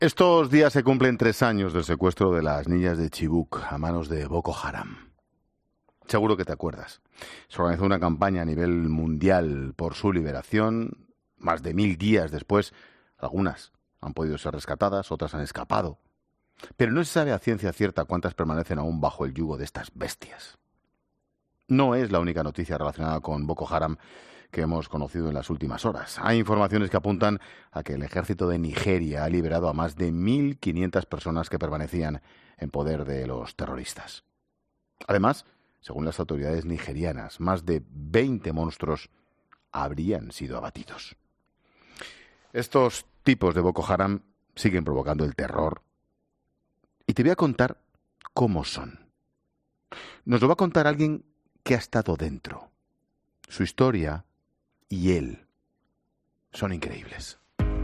Estos días se cumplen 3 años del secuestro de las niñas de Chibuk a manos de Boko Haram. Seguro que te acuerdas. Se organizó una campaña a nivel mundial por su liberación. Más de 1000 días después, algunas han podido ser rescatadas, otras han escapado. Pero no se sabe a ciencia cierta cuántas permanecen aún bajo el yugo de estas bestias. No es la única noticia relacionada con Boko Haram que hemos conocido en las últimas horas. Hay informaciones que apuntan a que el ejército de Nigeria ha liberado a más de 1500 personas que permanecían en poder de los terroristas. Además, según las autoridades nigerianas, más de 20 monstruos habrían sido abatidos. Estos tipos de Boko Haram siguen provocando el terror. Y te voy a contar cómo son. Nos lo va a contar alguien que ha estado dentro. Su historia y él son increíbles.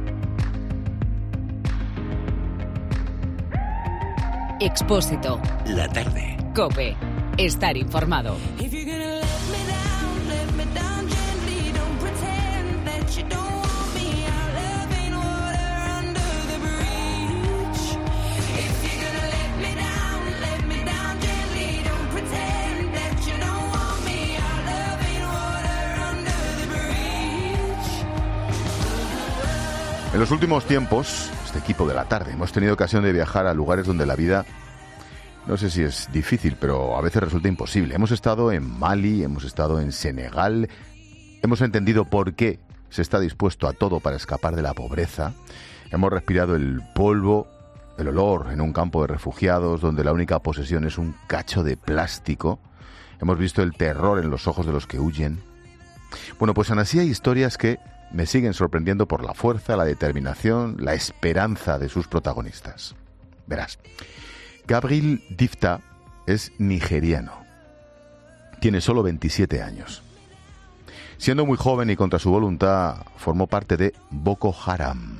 Expósito. La tarde. COPE. Estar informado. En los últimos tiempos, este equipo de la tarde, hemos tenido ocasión de viajar a lugares donde la vida, no sé si es difícil, pero a veces resulta imposible. Hemos estado en Mali, hemos estado en Senegal, hemos entendido por qué se está dispuesto a todo para escapar de la pobreza. Hemos respirado el polvo, el olor en un campo de refugiados donde la única posesión es un cacho de plástico. Hemos visto el terror en los ojos de los que huyen. Bueno, pues aún así hay historias que me siguen sorprendiendo por la fuerza, la determinación, la esperanza de sus protagonistas. Verás, Gabriel Difta es nigeriano. Tiene solo 27 años. Siendo muy joven y contra su voluntad, formó parte de Boko Haram.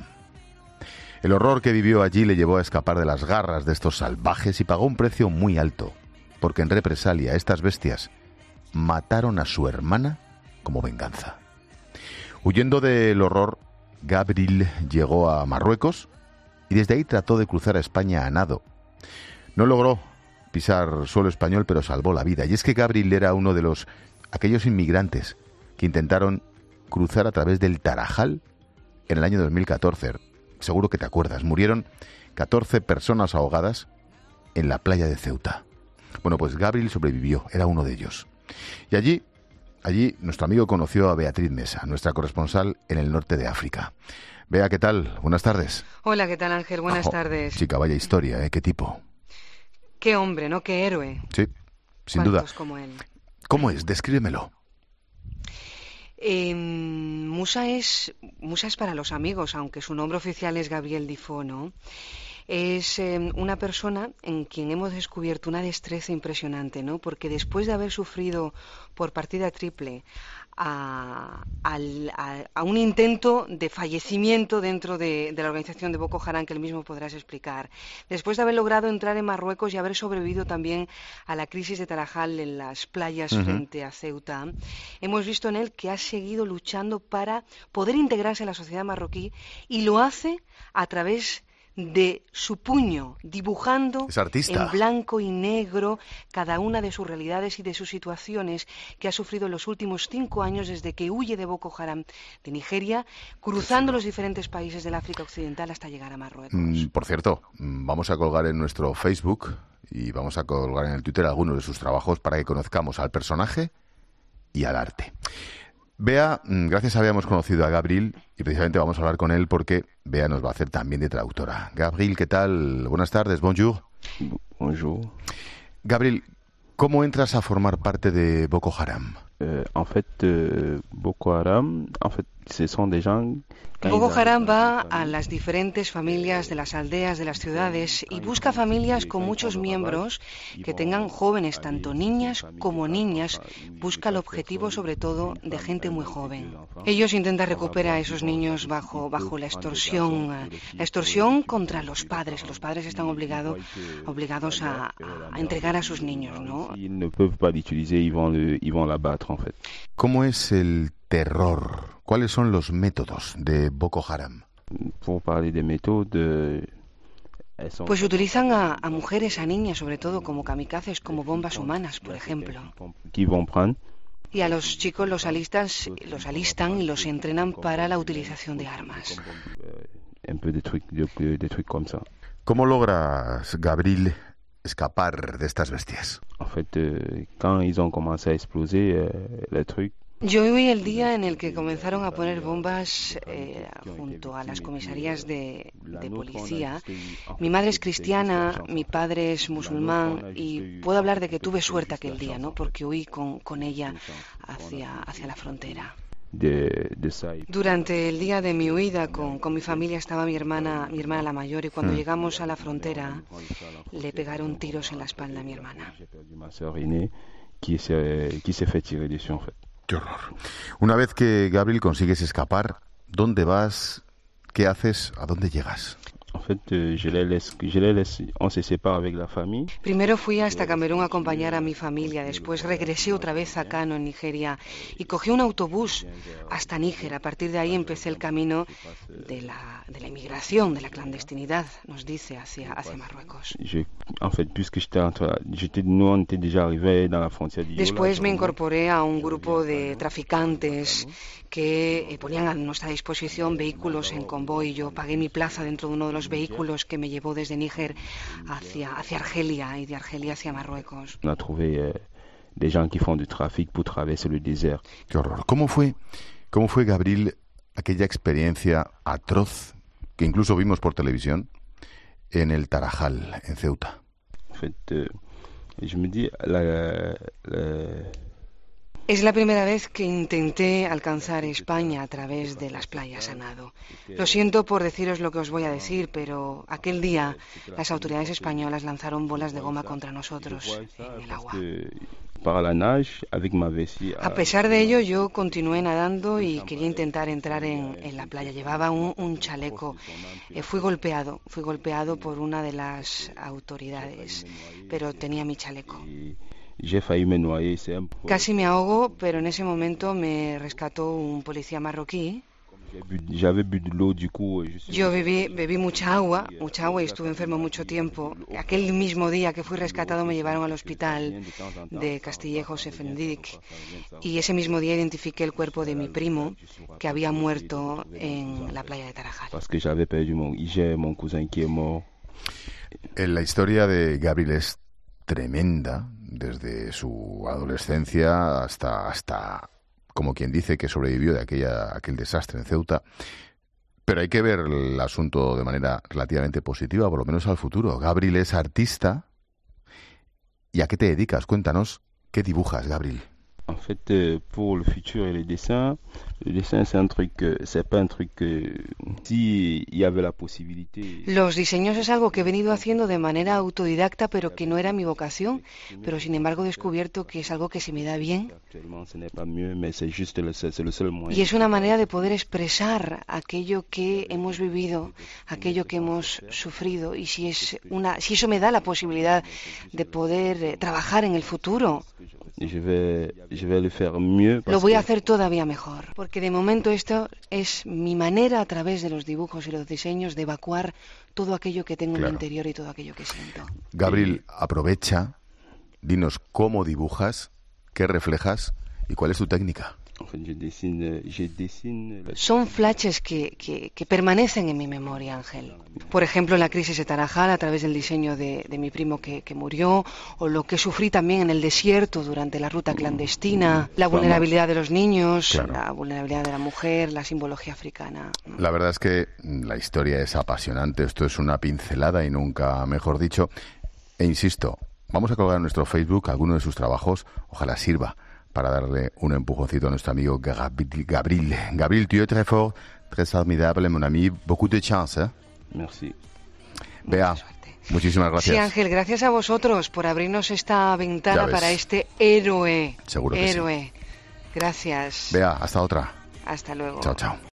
El horror que vivió allí le llevó a escapar de las garras de estos salvajes y pagó un precio muy alto, porque en represalia estas bestias mataron a su hermana como venganza. Huyendo del horror, Gabriel llegó a Marruecos y desde ahí trató de cruzar a España a nado. No logró pisar suelo español, pero salvó la vida. Y es que Gabriel era uno de aquellos inmigrantes que intentaron cruzar a través del Tarajal en el año 2014. Seguro que te acuerdas. Murieron 14 personas ahogadas en la playa de Ceuta. Bueno, pues Gabriel sobrevivió, era uno de ellos. Y allí nuestro amigo conoció a Beatriz Mesa, nuestra corresponsal en el norte de África. Bea, ¿qué tal? Buenas tardes. Hola, ¿qué tal, Ángel? Buenas tardes. Chica, vaya historia, ¿eh? ¿Qué tipo? Qué hombre, ¿no? Qué héroe. Sí, sin duda. Como él. ¿Cómo es? Descríbemelo. Musa es para los amigos, aunque su nombre oficial es Gabriel Difo, ¿no? Es una persona en quien hemos descubierto una destreza impresionante, ¿no? Porque después de haber sufrido por partida triple a un intento de fallecimiento dentro de la organización de Boko Haram, que él mismo podrás explicar, después de haber logrado entrar en Marruecos y haber sobrevivido también a la crisis de Tarajal en las playas frente a Ceuta, hemos visto en él que ha seguido luchando para poder integrarse en la sociedad marroquí y lo hace a través de su puño, dibujando en blanco y negro cada una de sus realidades y de sus situaciones que ha sufrido en los últimos 5 años desde que huye de Boko Haram de Nigeria, cruzando los diferentes países del África Occidental hasta llegar a Marruecos. Por cierto, vamos a colgar en nuestro Facebook y vamos a colgar en el Twitter algunos de sus trabajos para que conozcamos al personaje y al arte. Bea, gracias a Bea hemos conocido a Gabriel y precisamente vamos a hablar con él porque Bea nos va a hacer también de traductora. Gabriel, ¿qué tal? Buenas tardes, bonjour. Bonjour. Gabriel, ¿cómo entras a formar parte de Boko Haram? Boko Haram, ce sont des gens... Boko Haram va a las diferentes familias de las aldeas, de las ciudades y busca familias con muchos miembros que tengan jóvenes, tanto niñas como niñas. Busca el objetivo sobre todo de gente muy joven. Ellos intentan recuperar a esos niños bajo la extorsión contra los padres. Los padres están obligados a entregar a sus niños, ¿no? ¿Cómo es el terror? ¿Cuáles son los métodos de Boko Haram? Pour parler des méthodes, Pues utilizan a mujeres, a niñas sobre todo, como kamikazes, como bombas humanas, por ejemplo. Y a los chicos los alistan y los entrenan para la utilización de armas. ¿Cómo logras, Gabriel, escapar de estas bestias? Yo viví el día en el que comenzaron a poner bombas junto a las comisarías de policía. Mi madre es cristiana, mi padre es musulmán y puedo hablar de que tuve suerte aquel día, ¿no? Porque huí con ella hacia la frontera. Durante el día de mi huida con mi familia estaba mi hermana la mayor, y cuando llegamos a la frontera le pegaron tiros en la espalda a mi hermana. Qué horror. Una vez que, Gabriel, consigues escapar, ¿dónde vas? ¿Qué haces? ¿A dónde llegas? Primero fui hasta Camerún a acompañar a mi familia, después regresé otra vez a Kano, en Nigeria, y cogí un autobús hasta Níger. A partir de ahí empecé el camino de la inmigración, de la clandestinidad, nos dice, hacia Marruecos. Después me incorporé a un grupo de traficantes que ponían a nuestra disposición vehículos en convoy. Yo pagué mi plaza dentro de uno de los vehículos que me llevó desde Níger hacia Argelia y de Argelia hacia Marruecos. Qué horror. ¿Cómo fue, Gabriel, aquella experiencia atroz que incluso vimos por televisión en el Tarajal, en Ceuta? Es la primera vez que intenté alcanzar España a través de las playas a nado. Lo siento por deciros lo que os voy a decir, pero aquel día las autoridades españolas lanzaron bolas de goma contra nosotros en el agua. A pesar de ello, yo continué nadando y quería intentar entrar en la playa. Llevaba un chaleco. Fui golpeado por una de las autoridades, pero tenía mi chaleco. Casi me ahogo, pero en ese momento me rescató un policía marroquí. Yo bebí mucha agua y estuve enfermo mucho tiempo. Aquel mismo día que fui rescatado me llevaron al hospital de Castillejos Efendik, y ese mismo día identifiqué el cuerpo de mi primo, que había muerto en la playa de Tarajal. La historia de Gabriel es tremenda, desde su adolescencia hasta como quien dice que sobrevivió de aquel desastre en Ceuta. Pero hay que ver el asunto de manera relativamente positiva, por lo menos al futuro. Gabriel es artista. ¿Y a qué te dedicas? Cuéntanos, ¿qué dibujas, Gabriel? En fait, pour le futur et le dessin c'est pas un truc si y avait la posibilité. Los diseños es algo que he venido haciendo de manera autodidacta, pero que no era mi vocación, pero sin embargo he descubierto que es algo que se me da bien. Y es una manera de poder expresar aquello que hemos vivido, aquello que hemos sufrido, y si eso me da la posibilidad de poder trabajar en el futuro, lo voy a hacer todavía mejor, porque de momento esto es mi manera, a través de los dibujos y los diseños, de evacuar todo aquello que tengo en mi interior y todo aquello que siento. Gabriel, aprovecha, dinos cómo dibujas, qué reflejas y cuál es tu técnica. Son flashes que permanecen en mi memoria, Ángel. Por ejemplo, la crisis de Tarajal, a través del diseño de mi primo que murió, o lo que sufrí también en el desierto durante la ruta clandestina, la vulnerabilidad de los niños, la vulnerabilidad de la mujer, la simbología africana. La verdad es que la historia es apasionante. Esto es una pincelada y nunca mejor dicho. E insisto, vamos a colgar en nuestro Facebook alguno de sus trabajos. Ojalá sirva para darle un empujoncito a nuestro amigo Gabriel. Gabriel, tu es très fort, très formidable, mon ami. Beaucoup de chance, ¿eh? Merci. Bea, muchísimas gracias. Sí, Ángel, gracias a vosotros por abrirnos esta ventana para este héroe. Seguro que héroe. Sí. Gracias. Bea, hasta otra. Hasta luego. Chao, chao.